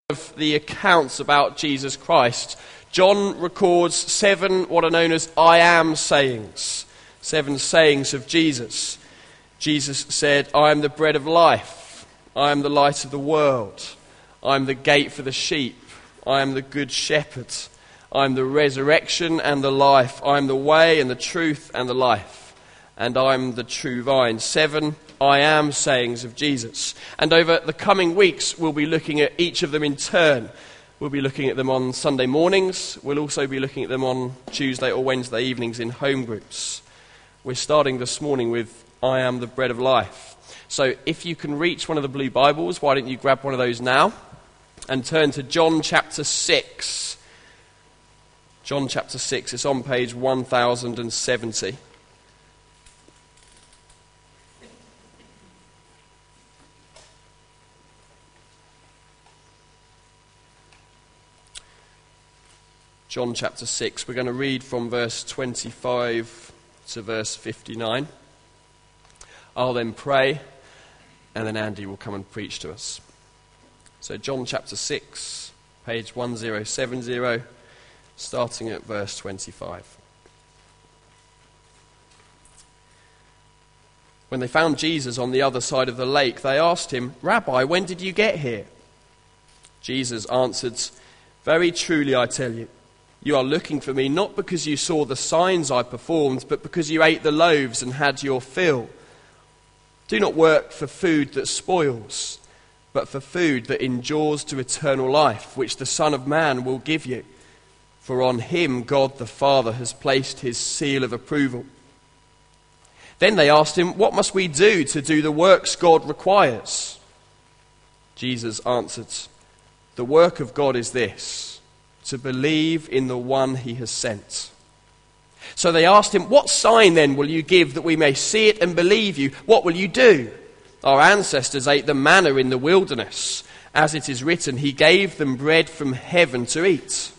Of the accounts about Jesus Christ, John records 7 what are known as I am sayings, 7 sayings of Jesus. Jesus said, I am the bread of life, I am the light of the world, I am the gate for the sheep, I am the good shepherd, I am the resurrection and the life, I am the way and the truth and the life, and I am the true vine. 7 I am sayings of Jesus. And over the coming weeks, we'll be looking at each of them in turn. We'll be looking at them on Sunday mornings. We'll also be looking at them on Tuesday or Wednesday evenings in home groups. We're starting this morning with I am the bread of life. So if you can reach one of the blue Bibles, why don't you grab one of those now and turn to John chapter 6. John chapter 6, it's on page 1070. John chapter 6, we're going to read from verse 25 to verse 59. I'll then pray, and then Andy will come and preach to us. So John chapter 6, page 1070, starting at verse 25. When they found Jesus on the other side of the lake, they asked him, Rabbi, when did you get here? Jesus answered, Very truly I tell you, you are looking for me not because you saw the signs I performed, but because you ate the loaves and had your fill. Do not work for food that spoils, but for food that endures to eternal life, which the Son of Man will give you. For on him God the Father has placed his seal of approval. Then they asked him, What must we do to do the works God requires? Jesus answered, The work of God is this, to believe in the one he has sent. So they asked him, What sign then will you give that we may see it and believe you? What will you do? Our ancestors ate the manna in the wilderness. As it is written, he gave them bread from heaven to eat.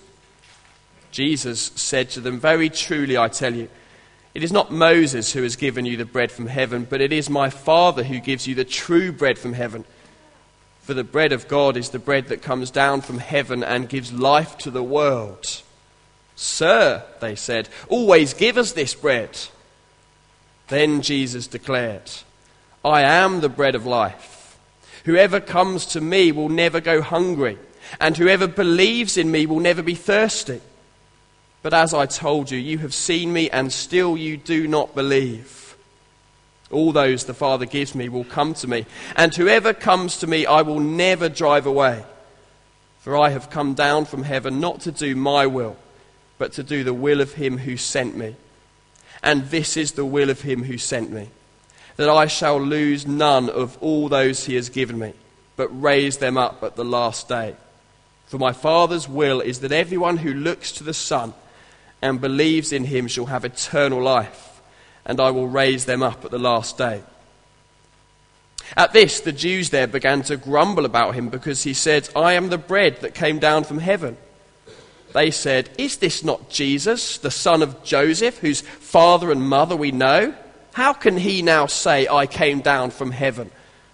Jesus said to them, Very truly I tell you, it is not Moses who has given you the bread from heaven, but it is my Father who gives you the true bread from heaven. For the bread of God is the bread that comes down from heaven and gives life to the world. Sir, they said, always give us this bread. Then Jesus declared, I am the bread of life. Whoever comes to me will never go hungry, and whoever believes in me will never be thirsty. But as I told you, you have seen me, and still you do not believe. All those the Father gives me will come to me, and whoever comes to me I will never drive away. For I have come down from heaven not to do my will, but to do the will of him who sent me. And this is the will of him who sent me, that I shall lose none of all those he has given me, but raise them up at the last day. For my Father's will is that everyone who looks to the Son and believes in him shall have eternal life, and I will raise them up at the last day. At this, the Jews there began to grumble about him because he said, I am the bread that came down from heaven. They said, Is this not Jesus, the son of Joseph, whose father and mother we know? How can he now say, I came down from heaven?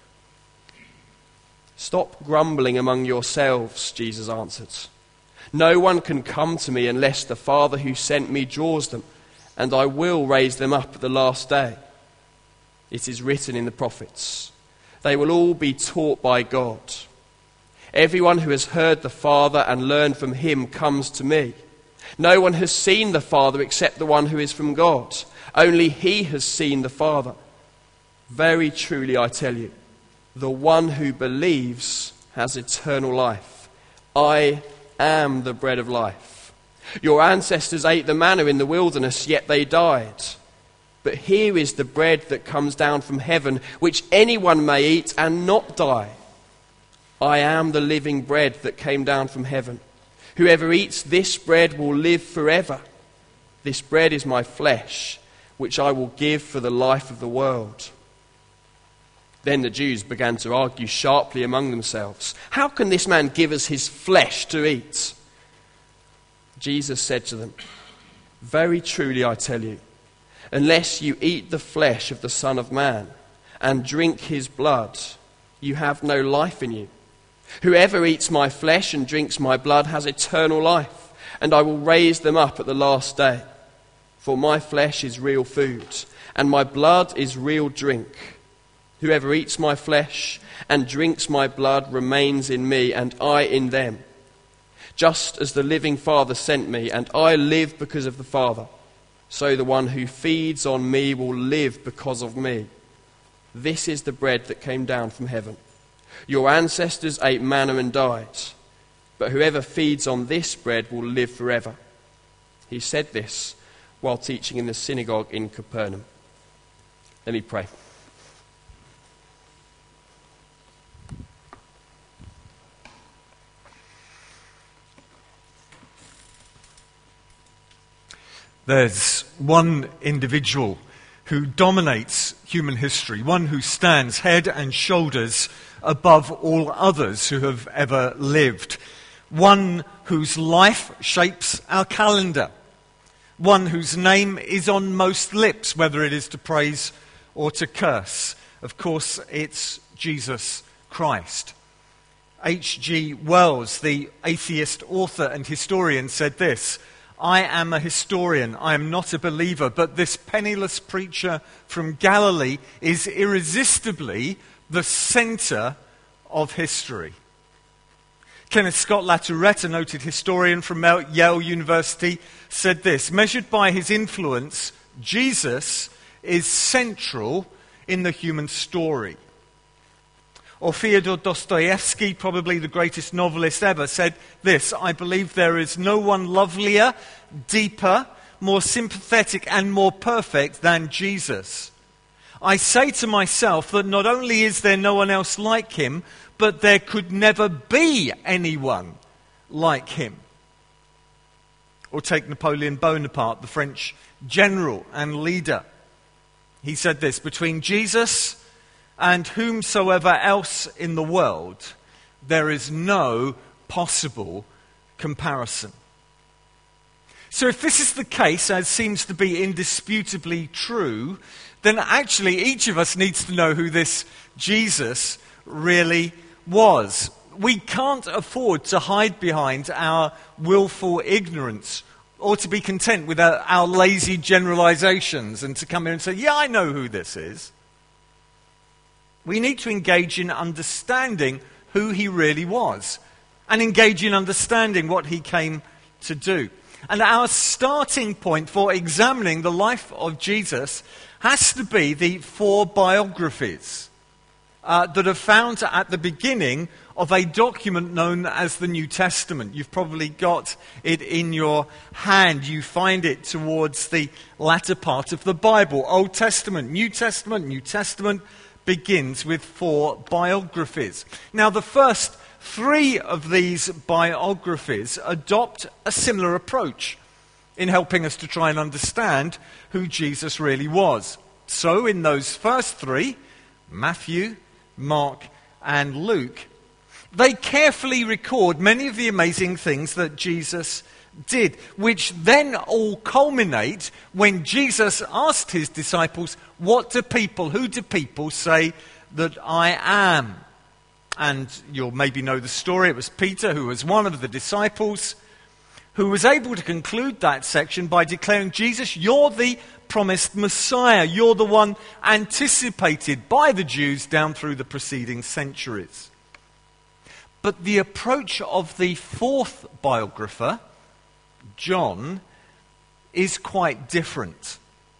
Stop grumbling among yourselves, Jesus answered. No one can come to me unless the Father who sent me draws them, and I will raise them up at the last day. It is written in the prophets, they will all be taught by God. Everyone who has heard the Father and learned from him comes to me. No one has seen the Father except the one who is from God. Only he has seen the Father. Very truly I tell you, the one who believes has eternal life. I am the bread of life. Your ancestors ate the manna in the wilderness, yet they died. But here is the bread that comes down from heaven, which anyone may eat and not die. I am the living bread that came down from heaven. Whoever eats this bread will live forever. This bread is my flesh, which I will give for the life of the world. Then the Jews began to argue sharply among themselves. How can this man give us his flesh to eat? Jesus said to them, Very truly I tell you, unless you eat the flesh of the Son of Man and drink his blood, you have no life in you. Whoever eats my flesh and drinks my blood has eternal life, and I will raise them up at the last day. For my flesh is real food, and my blood is real drink. Whoever eats my flesh and drinks my blood remains in me, and I in them. Just as the living Father sent me, and I live because of the Father, so the one who feeds on me will live because of me. This is the bread that came down from heaven. Your ancestors ate manna and died, but whoever feeds on this bread will live forever. He said this while teaching in the synagogue in Capernaum. Let me pray. There's one individual who dominates human history, one who stands head and shoulders above all others who have ever lived, one whose life shapes our calendar, one whose name is on most lips, whether it is to praise or to curse. Of course, it's Jesus Christ. H.G. Wells, the atheist author and historian, said this: I am a historian, I am not a believer, but this penniless preacher from Galilee is irresistibly the center of history. Kenneth Scott Latourette, a noted historian from Yale University, said this: measured by his influence, Jesus is central in the human story. Or Fyodor Dostoevsky, probably the greatest novelist ever, said this: I believe there is no one lovelier, deeper, more sympathetic and more perfect than Jesus. I say to myself that not only is there no one else like him, but there could never be anyone like him. Or take Napoleon Bonaparte, the French general and leader. He said this: between Jesus and whomsoever else in the world, there is no possible comparison. So if this is the case, as seems to be indisputably true, then actually each of us needs to know who this Jesus really was. We can't afford to hide behind our willful ignorance or to be content with our lazy generalizations and to come in and say, yeah, I know who this is. We need to engage in understanding who he really was and engage in understanding what he came to do. And our starting point for examining the life of Jesus has to be the 4 biographies that are found at the beginning of a document known as the New Testament. You've probably got it in your hand. You find it towards the latter part of the Bible. Old Testament, New Testament, New Testament begins with 4 biographies. Now, the first 3 of these biographies adopt a similar approach in helping us to try and understand who Jesus really was. So, in those first 3, Matthew, Mark, and Luke, they carefully record many of the amazing things that Jesus did, which then all culminate when Jesus asked his disciples, who do people say that I am? And you'll maybe know the story. It was Peter, who was one of the disciples, who was able to conclude that section by declaring, Jesus, you're the promised Messiah. You're the one anticipated by the Jews down through the preceding centuries. But the approach of the 4th biographer, John, is quite different.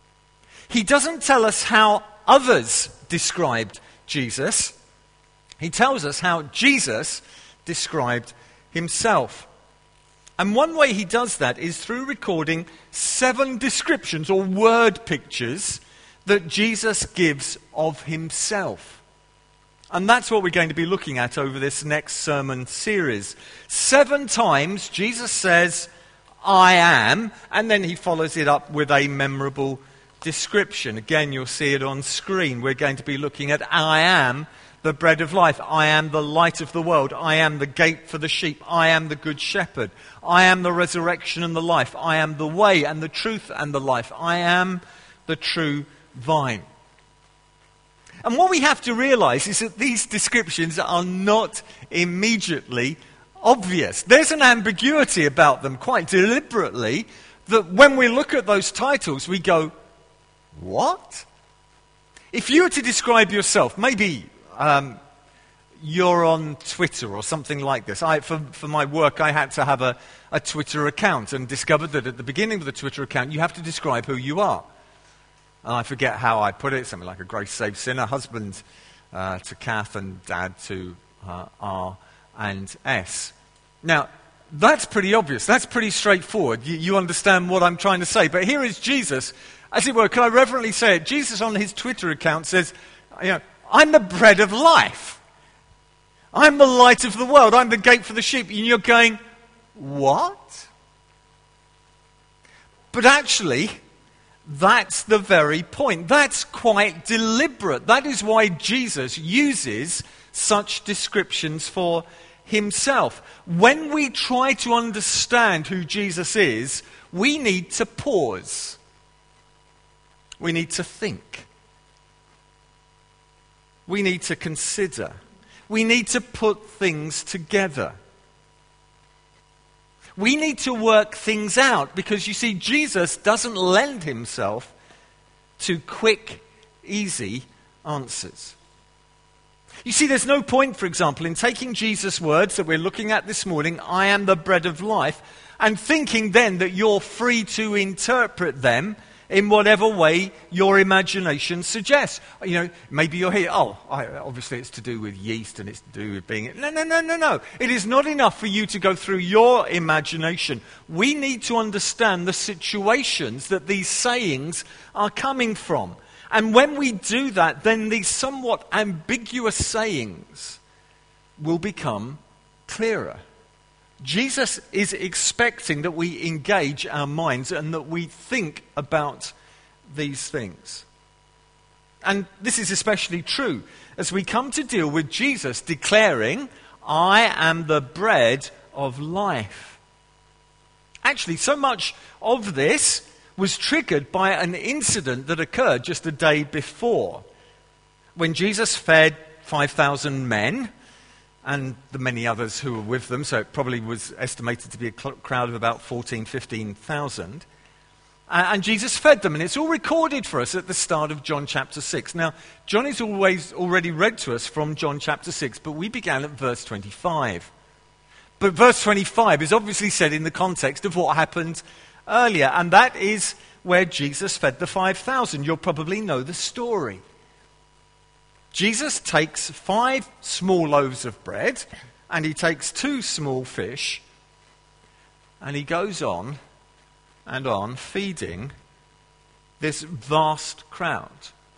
He doesn't tell us how others described Jesus. He tells us how Jesus described himself. And one way he does that is through recording 7 descriptions or word pictures that Jesus gives of himself. And that's what we're going to be looking at over this next sermon series. 7 times Jesus says, I am, and then he follows it up with a memorable description. Again, you'll see it on screen. We're going to be looking at I am the bread of life. I am the light of the world. I am the gate for the sheep. I am the good shepherd. I am the resurrection and the life. I am the way and the truth and the life. I am the true vine. And what we have to realize is that these descriptions are not immediately obvious. There's an ambiguity about them quite deliberately, that when we look at those titles, we go, what? If you were to describe yourself, maybe you're on Twitter or something like this. For my work, I had to have a Twitter account and discovered that at the beginning of the Twitter account, you have to describe who you are. And I forget how I put it, something like a grace saved sinner, husband to Kath and dad to R and S. Now, that's pretty obvious. That's pretty straightforward. You understand what I'm trying to say. But here is Jesus, as it were, can I reverently say it? Jesus on his Twitter account says, I'm the bread of life. I'm the light of the world. I'm the gate for the sheep. And you're going, what? But actually, that's the very point. That's quite deliberate. That is why Jesus uses such descriptions for himself. When we try to understand who Jesus is, we need to pause. We need to think. We need to consider. We need to put things together. We need to work things out because, you see, Jesus doesn't lend himself to quick, easy answers. You see, there's no point, for example, in taking Jesus' words that we're looking at this morning, I am the bread of life, and thinking then that you're free to interpret them in whatever way your imagination suggests. Maybe you're here, obviously it's to do with yeast and it's to do with being... No. It is not enough for you to go through your imagination. We need to understand the situations that these sayings are coming from. And when we do that, then these somewhat ambiguous sayings will become clearer. Jesus is expecting that we engage our minds and that we think about these things. And this is especially true as we come to deal with Jesus declaring, I am the bread of life. Actually, so much of this was triggered by an incident that occurred just a day before, when Jesus fed 5,000 men and the many others who were with them, so it probably was estimated to be a crowd of about 15,000. And Jesus fed them, and it's all recorded for us at the start of John chapter 6. Now, John is already read to us from John chapter 6, but we began at verse 25. But verse 25 is obviously said in the context of what happened earlier, and that is where Jesus fed the 5,000. You'll probably know the story. Jesus takes 5 small loaves of bread, and he takes 2 small fish, and he goes on and on feeding this vast crowd.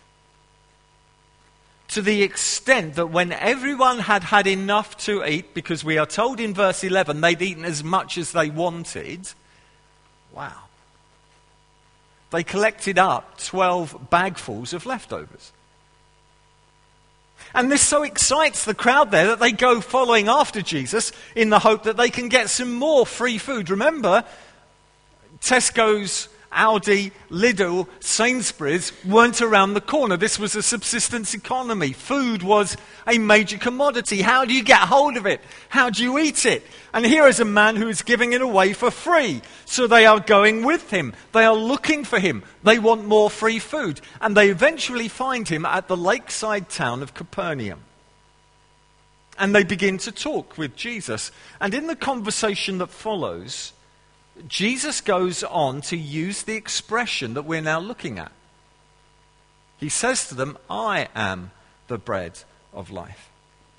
To the extent that when everyone had had enough to eat, because we are told in verse 11 they'd eaten as much as they wanted, wow, they collected up 12 bagfuls of leftovers. And this so excites the crowd there that they go following after Jesus in the hope that they can get some more free food. Remember, Tesco's, Aldi, Lidl, Sainsbury's weren't around the corner. This was a subsistence economy. Food was a major commodity. How do you get hold of it? How do you eat it? And here is a man who is giving it away for free. So they are going with him. They are looking for him. They want more free food. And they eventually find him at the lakeside town of Capernaum. And they begin to talk with Jesus. And in the conversation that follows, Jesus goes on to use the expression that we're now looking at. He says to them, I am the bread of life.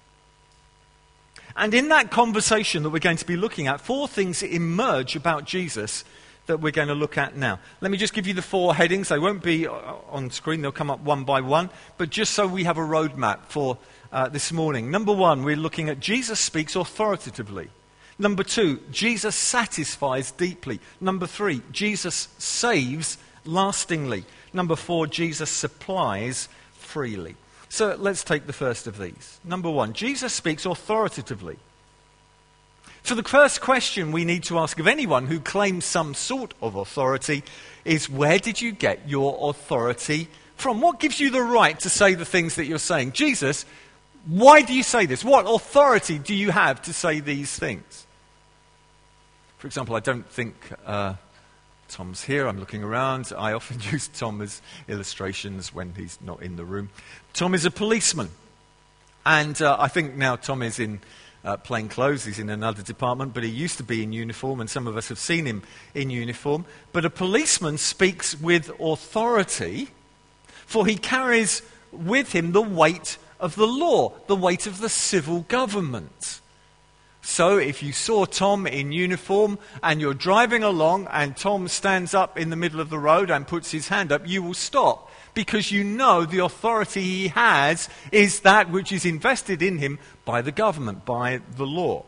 And in that conversation that we're going to be looking at, 4 things emerge about Jesus that we're going to look at now. Let me just give you the 4 headings. They won't be on screen. They'll come up one by one. But just so we have a roadmap for this morning. Number 1, we're looking at Jesus speaks authoritatively. Number 2, Jesus satisfies deeply. Number 3, Jesus saves lastingly. Number 4, Jesus supplies freely. So let's take the first of these. Number 1, Jesus speaks authoritatively. So the first question we need to ask of anyone who claims some sort of authority is, where did you get your authority from? What gives you the right to say the things that you're saying? Jesus, why do you say this? What authority do you have to say these things? For example, I don't think Tom's here. I'm looking around. I often use Tom as illustrations when he's not in the room. Tom is a policeman. And I think now Tom is in plain clothes. He's in another department, but he used to be in uniform, and some of us have seen him in uniform. But a policeman speaks with authority, for he carries with him the weight of the law, the weight of the civil government. So if you saw Tom in uniform and you're driving along and Tom stands up in the middle of the road and puts his hand up, you will stop, because you know the authority he has is that which is invested in him by the government, by the law.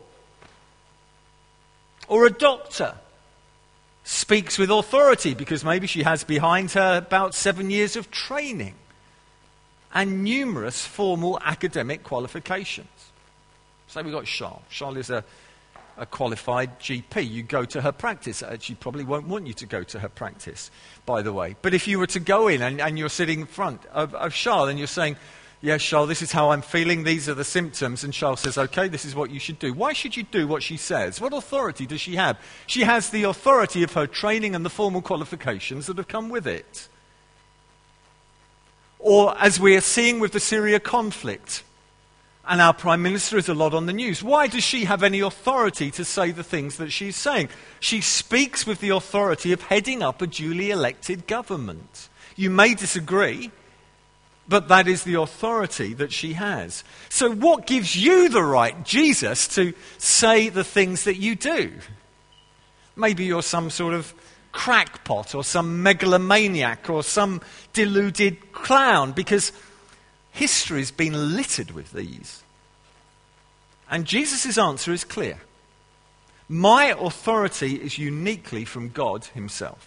Or a doctor speaks with authority because maybe she has behind her about 7 years of training and numerous formal academic qualifications. So we've got Charles. Charles is a qualified GP. You go to her practice. She probably won't want you to go to her practice, by the way. But if you were to go in and you're sitting in front of Charles and you're saying, yes, Charles, this is how I'm feeling, these are the symptoms, and Charles says, okay, this is what you should do. Why should you do what she says? What authority does she have? She has the authority of her training and the formal qualifications that have come with it. Or as we are seeing with the Syria conflict, and our Prime Minister is a lot on the news. Why does she have any authority to say the things that she's saying? She speaks with the authority of heading up a duly elected government. You may disagree, but that is the authority that she has. So what gives you the right, Jesus, to say the things that you do? Maybe you're some sort of crackpot or some megalomaniac or some deluded clown, because history's been littered with these. And Jesus' answer is clear. My authority is uniquely from God himself.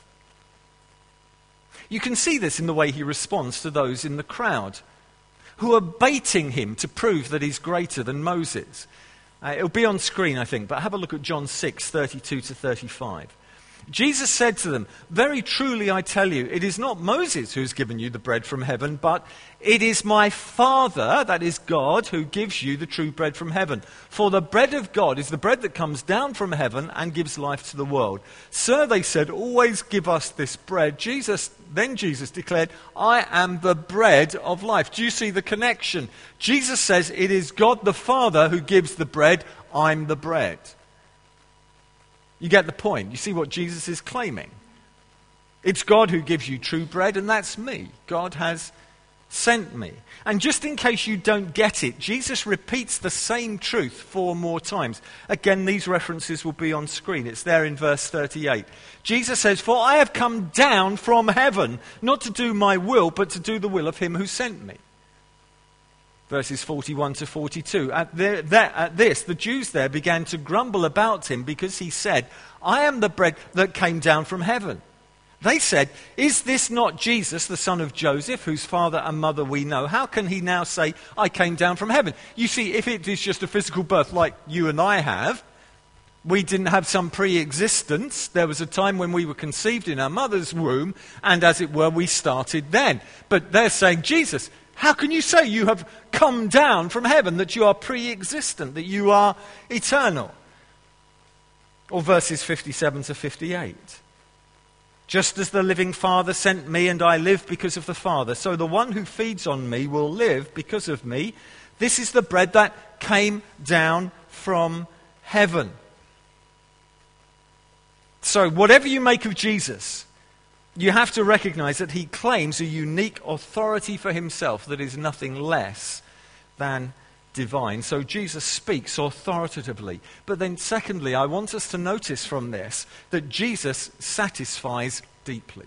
You can see this in the way he responds to those in the crowd who are baiting him to prove that he's greater than Moses. It'll be on screen, I think, but have a look at John 6, 32 to 35. Jesus said to them, very truly I tell you, it is not Moses who has given you the bread from heaven, but it is my Father, that is God, who gives you the true bread from heaven. For the bread of God is the bread that comes down from heaven and gives life to the world. Sir, they said, always give us this bread. Then Jesus declared, I am the bread of life. Do you see the connection? Jesus says, it is God the Father who gives the bread. I'm the bread. You get the point. You see what Jesus is claiming. It's God who gives you true bread, and that's me. God has sent me. And just in case you don't get it, Jesus repeats the same truth 4 more times. Again, these references will be on screen. It's there in verse 38. Jesus says, for I have come down from heaven, not to do my will, but to do the will of him who sent me. Verses 41 to 42. At this, the Jews there began to grumble about him because he said, I am the bread that came down from heaven. They said, is this not Jesus, the son of Joseph, whose father and mother we know? How can he now say, I came down from heaven? You see, if it is just a physical birth like you and I have, we didn't have some pre-existence. There was a time when we were conceived in our mother's womb, and as it were, we started then. But they're saying, Jesus, how can you say you have come down from heaven, that you are pre-existent, that you are eternal? Or verses 57 to 58. Just as the living Father sent me and I live because of the Father, so the one who feeds on me will live because of me. This is the bread that came down from heaven. So whatever you make of Jesus, you have to recognize that he claims a unique authority for himself that is nothing less than divine. So Jesus speaks authoritatively. But then secondly, I want us to notice from this that Jesus satisfies deeply.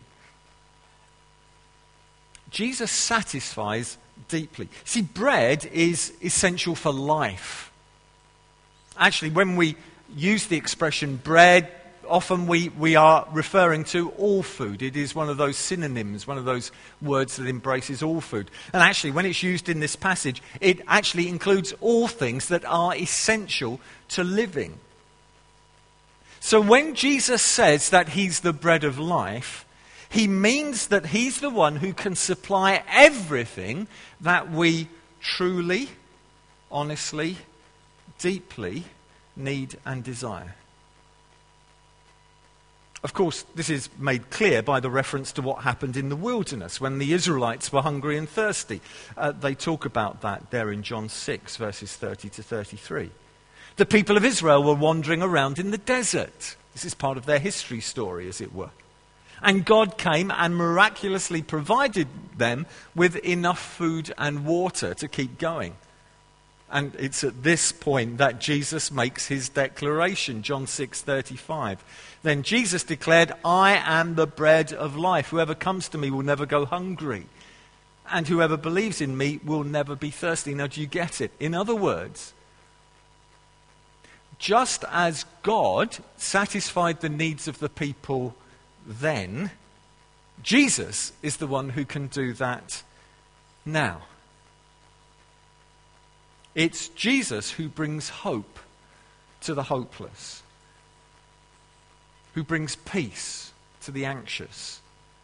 Jesus satisfies deeply. See, bread is essential for life. Actually, when we use the expression bread, often we are referring to all food. It is one of those synonyms, one of those words that embraces all food. And actually, when it's used in this passage, it actually includes all things that are essential to living. So when Jesus says that he's the bread of life, He means that he's the one who can supply everything that we truly, honestly, deeply need and desire. Of course, this is made clear by the reference to what happened in the wilderness when the Israelites were hungry and thirsty. They talk about that there in John 6, verses 30 to 33. The people of Israel were wandering around in the desert. This is part of their history story, as it were. And God came and miraculously provided them with enough food and water to keep going. And it's at this point that Jesus makes his declaration, John 6:35. Then Jesus declared, I am the bread of life. Whoever comes to me will never go hungry. And whoever believes in me will never be thirsty. Now, do you get it? In other words, just as God satisfied the needs of the people then, Jesus is the one who can do that now. It's Jesus who brings hope to the hopeless, who brings peace to the anxious,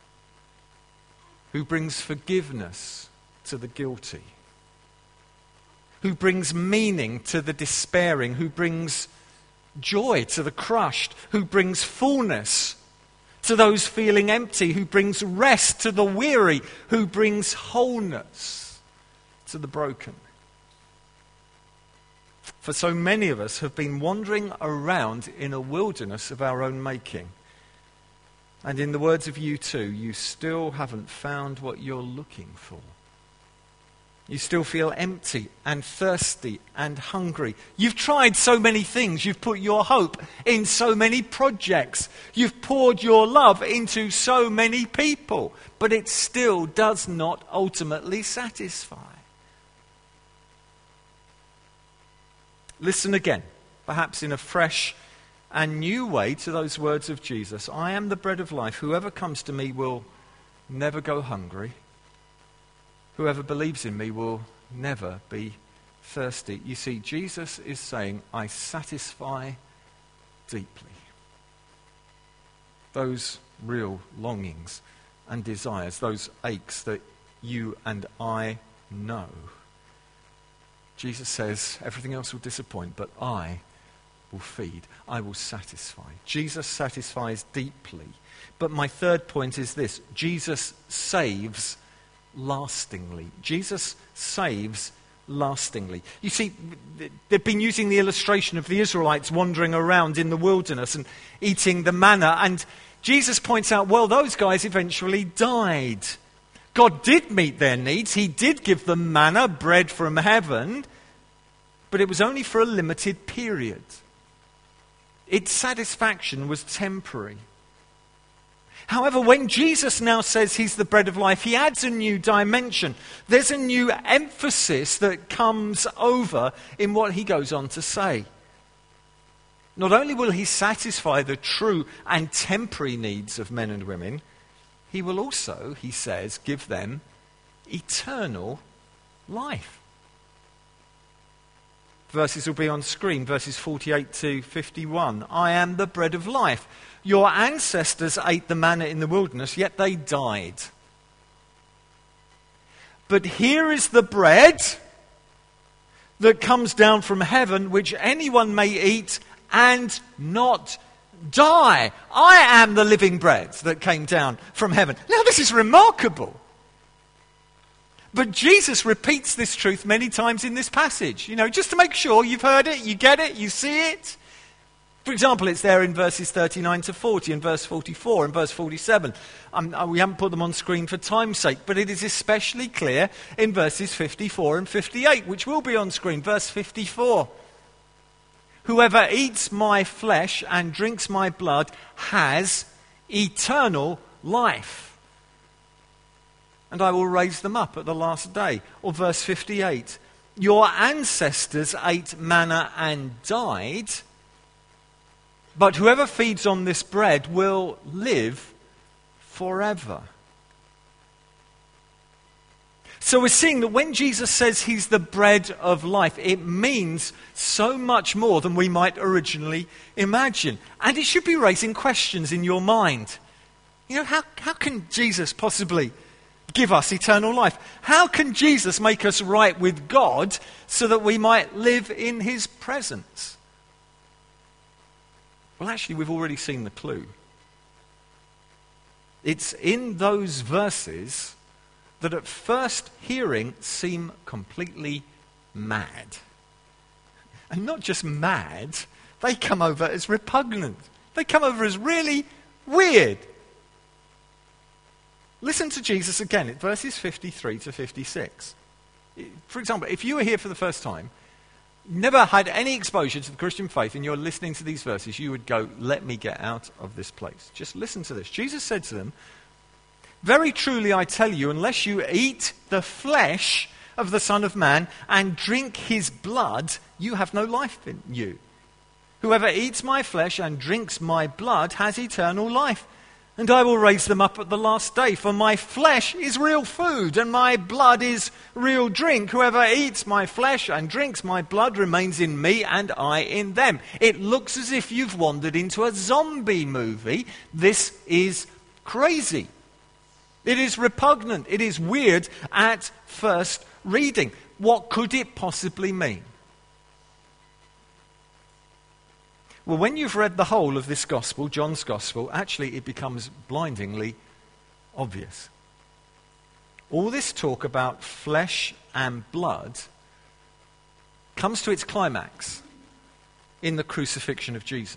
who brings forgiveness to the guilty, who brings meaning to the despairing, who brings joy to the crushed, who brings fullness to those feeling empty, who brings rest to the weary, who brings wholeness to the broken. For so many of us have been wandering around in a wilderness of our own making. And in the words of U2, you still haven't found what you're looking for. You still feel empty and thirsty and hungry. You've tried so many things. You've put your hope in so many projects. You've poured your love into so many people. But it still does not ultimately satisfy. Listen again, perhaps in a fresh and new way, to those words of Jesus. I am the bread of life. Whoever comes to me will never go hungry. Whoever believes in me will never be thirsty. You see, Jesus is saying, I satisfy deeply those real longings and desires, those aches that you and I know. Jesus says, everything else will disappoint, but I will feed. I will satisfy. Jesus satisfies deeply. But my third point is this. Jesus saves lastingly. Jesus saves lastingly. You see, they've been using the illustration of the Israelites wandering around in the wilderness and eating the manna. And Jesus points out, well, those guys eventually died. God did meet their needs. He did give them manna, bread from heaven, but it was only for a limited period. Its satisfaction was temporary. However, when Jesus now says he's the bread of life, he adds a new dimension. There's a new emphasis that comes over in what he goes on to say. Not only will he satisfy the true and temporary needs of men and women, he will also, he says, give them eternal life. Verses will be on screen, verses 48 to 51. I am the bread of life. Your ancestors ate the manna in the wilderness, yet they died. But here is the bread that comes down from heaven, which anyone may eat and not die. I am the living bread that came down from heaven. Now, this is remarkable. But Jesus repeats this truth many times in this passage, just to make sure you've heard it, you get it, you see it. For example, it's there in verses 39 to 40 and verse 44 and verse 47. We haven't put them on screen for time's sake, but it is especially clear in verses 54 and 58, which will be on screen. Verse 54. Whoever eats my flesh and drinks my blood has eternal life, and I will raise them up at the last day. Or verse 58. Your ancestors ate manna and died, but whoever feeds on this bread will live forever. So we're seeing that when Jesus says he's the bread of life, it means so much more than we might originally imagine. And it should be raising questions in your mind. how can Jesus possibly give us eternal life? How can Jesus make us right with God so that we might live in his presence? Well, actually, we've already seen the clue. It's in those verses that at first hearing seem completely mad. And not just mad, they come over as repugnant. They come over as really weird. Listen to Jesus again at verses 53 to 56. For example, if you were here for the first time, never had any exposure to the Christian faith, and you're listening to these verses, you would go, let me get out of this place. Just listen to this. Jesus said to them, very truly I tell you, unless you eat the flesh of the Son of Man and drink his blood, you have no life in you. Whoever eats my flesh and drinks my blood has eternal life, and I will raise them up at the last day. For my flesh is real food, and my blood is real drink. Whoever eats my flesh and drinks my blood remains in me, and I in them. It looks as if you've wandered into a zombie movie. This is crazy. It is repugnant. It is weird at first reading. What could it possibly mean? Well, when you've read the whole of this gospel, John's gospel, actually it becomes blindingly obvious. All this talk about flesh and blood comes to its climax in the crucifixion of Jesus.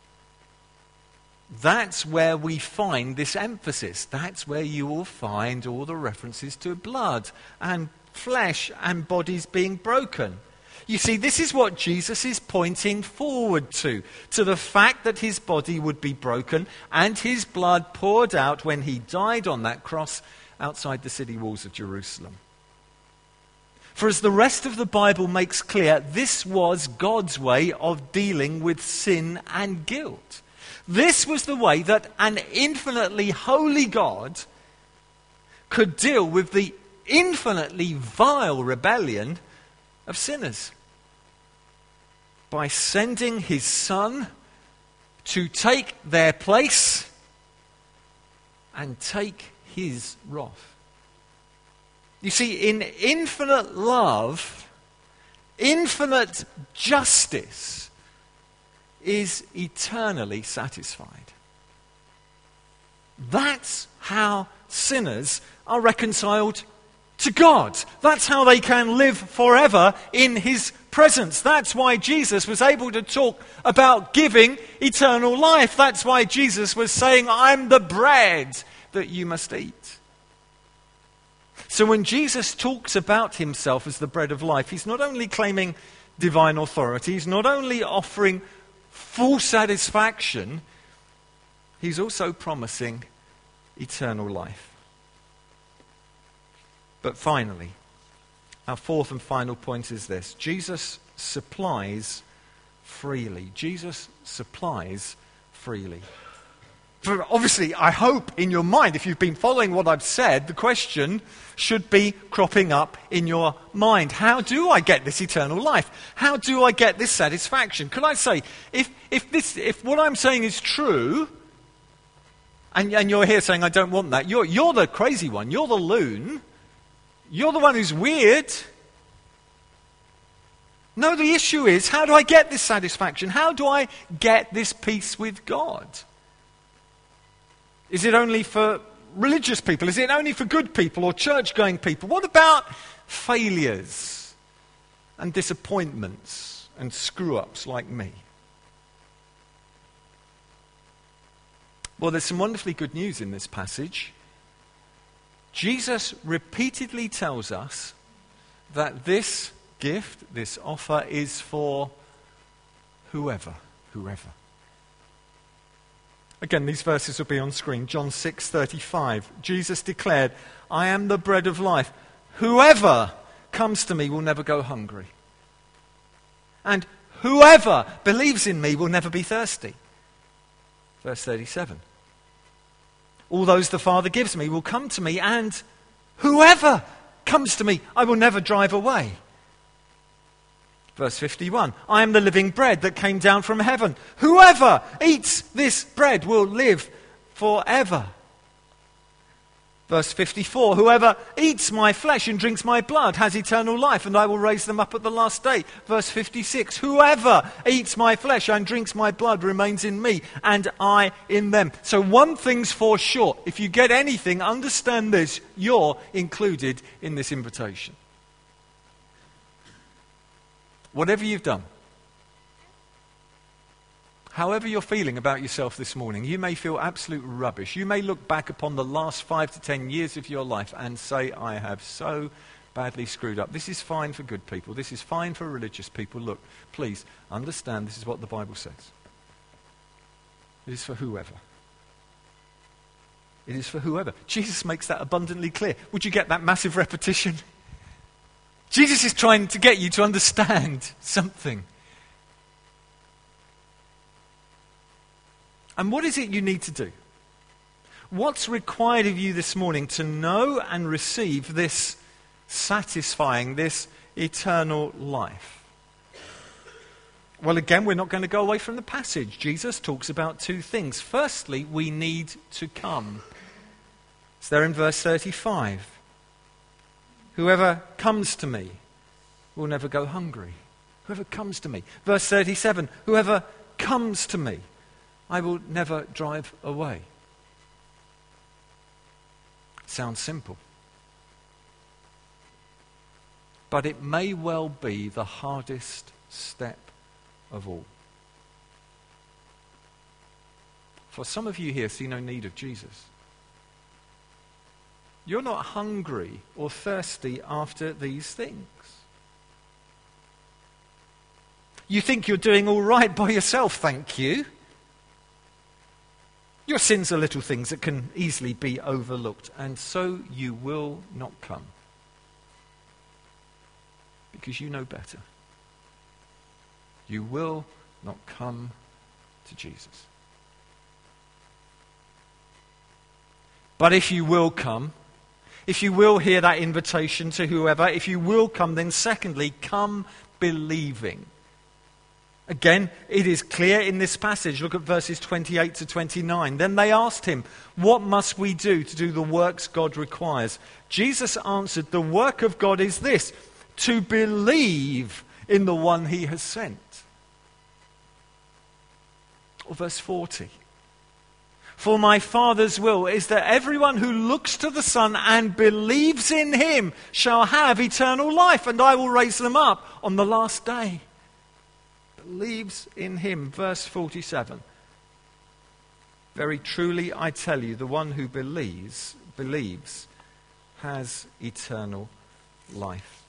That's where we find this emphasis. That's where you will find all the references to blood and flesh and bodies being broken. You see, this is what Jesus is pointing forward to the fact that his body would be broken and his blood poured out when he died on that cross outside the city walls of Jerusalem. For as the rest of the Bible makes clear, this was God's way of dealing with sin and guilt. This was the way that an infinitely holy God could deal with the infinitely vile rebellion of sinners by sending his Son to take their place and take his wrath. You see, in infinite love, infinite justice is eternally satisfied. That's how sinners are reconciled to God. That's how they can live forever in his presence. That's why Jesus was able to talk about giving eternal life. That's why Jesus was saying, I'm the bread that you must eat. So when Jesus talks about himself as the bread of life, he's not only claiming divine authority, he's not only offering full satisfaction, he's also promising eternal life. But finally, our fourth and final point is this. Jesus supplies freely. Jesus supplies freely. For obviously, I hope in your mind, if you've been following what I've said, the question should be cropping up in your mind. How do I get this eternal life? How do I get this satisfaction? Could I say, if what I'm saying is true, and you're here saying I don't want that, you're the crazy one, you're the loon, you're the one who's weird. No, the issue is, how do I get this satisfaction? How do I get this peace with God? Is it only for religious people? Is it only for good people or church-going people? What about failures and disappointments and screw-ups like me? Well, there's some wonderfully good news in this passage. Jesus repeatedly tells us that this gift, this offer, is for whoever. Again, these verses will be on screen. John 6:35. Jesus declared, I am the bread of life. Whoever comes to me will never go hungry. And whoever believes in me will never be thirsty. Verse 37. All those the Father gives me will come to me, and whoever comes to me, I will never drive away. Verse 51, I am the living bread that came down from heaven. Whoever eats this bread will live forever. Verse 54, whoever eats my flesh and drinks my blood has eternal life, and I will raise them up at the last day. Verse 56, whoever eats my flesh and drinks my blood remains in me, and I in them. So one thing's for sure. If you get anything, understand this. You're included in this invitation. Whatever you've done, however you're feeling about yourself this morning, you may feel absolute rubbish. You may look back upon the last 5 to 10 years of your life and say, I have so badly screwed up. This is fine for good people. This is fine for religious people. Look, please understand this is what the Bible says. It is for whoever. It is for whoever. Jesus makes that abundantly clear. Would you get that massive repetition? Jesus is trying to get you to understand something. And what is it you need to do? What's required of you this morning to know and receive this satisfying, this eternal life? Well, again, we're not going to go away from the passage. Jesus talks about two things. Firstly, we need to come. It's there in verse 35. Whoever comes to me will never go hungry. Whoever comes to me. Verse 37. Whoever comes to me, I will never drive away. Sounds simple. But it may well be the hardest step of all. For some of you here see no need of Jesus. You're not hungry or thirsty after these things. You think you're doing all right by yourself, thank you. Your sins are little things that can easily be overlooked, and so you will not come. Because you know better. You will not come to Jesus. But if you will come, if you will hear that invitation to whoever, if you will come, then secondly, come believing. Again, it is clear in this passage. Look at verses 28 to 29. Then they asked him, what must we do to do the works God requires? Jesus answered, the work of God is this, to believe in the one he has sent. Or verse 40. For my Father's will is that everyone who looks to the Son and believes in him shall have eternal life, and I will raise them up on the last day. Believes in him. Verse 47. Very truly I tell you, the one who believes has eternal life.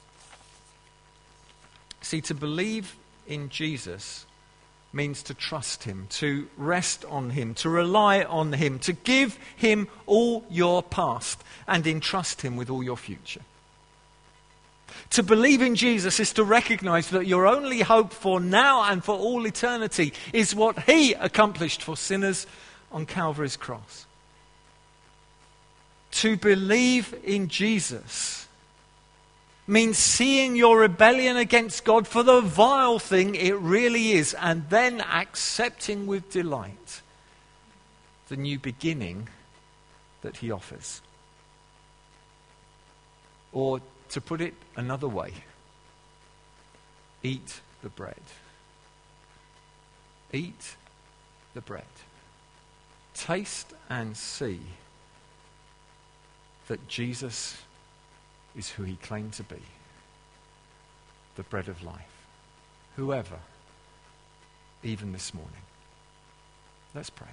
See, to believe in Jesus means to trust him, to rest on him, to rely on him, to give him all your past and entrust him with all your future. To believe in Jesus is to recognize that your only hope for now and for all eternity is what he accomplished for sinners on Calvary's cross. To believe in Jesus means seeing your rebellion against God for the vile thing it really is, and then accepting with delight the new beginning that he offers. Or, to put it another way, eat the bread. Eat the bread. Taste and see that Jesus is who he claimed to be, the bread of life. Whoever, even this morning. Let's pray.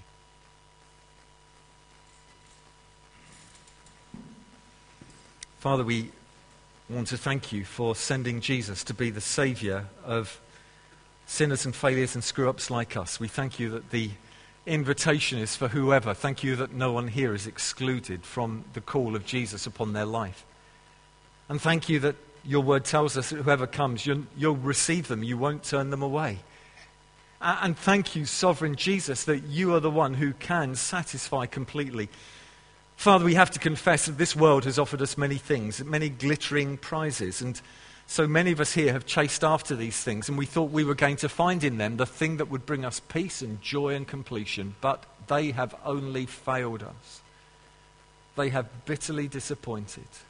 Father, we want to thank you for sending Jesus to be the Saviour of sinners and failures and screw-ups like us. We thank you that the invitation is for whoever. Thank you that no one here is excluded from the call of Jesus upon their life. And thank you that your word tells us that whoever comes, you'll receive them. You won't turn them away. And thank you, sovereign Jesus, that you are the one who can satisfy completely. Father, we have to confess that this world has offered us many things, many glittering prizes. And so many of us here have chased after these things, and we thought we were going to find in them the thing that would bring us peace and joy and completion. But they have only failed us. they have bitterly disappointed.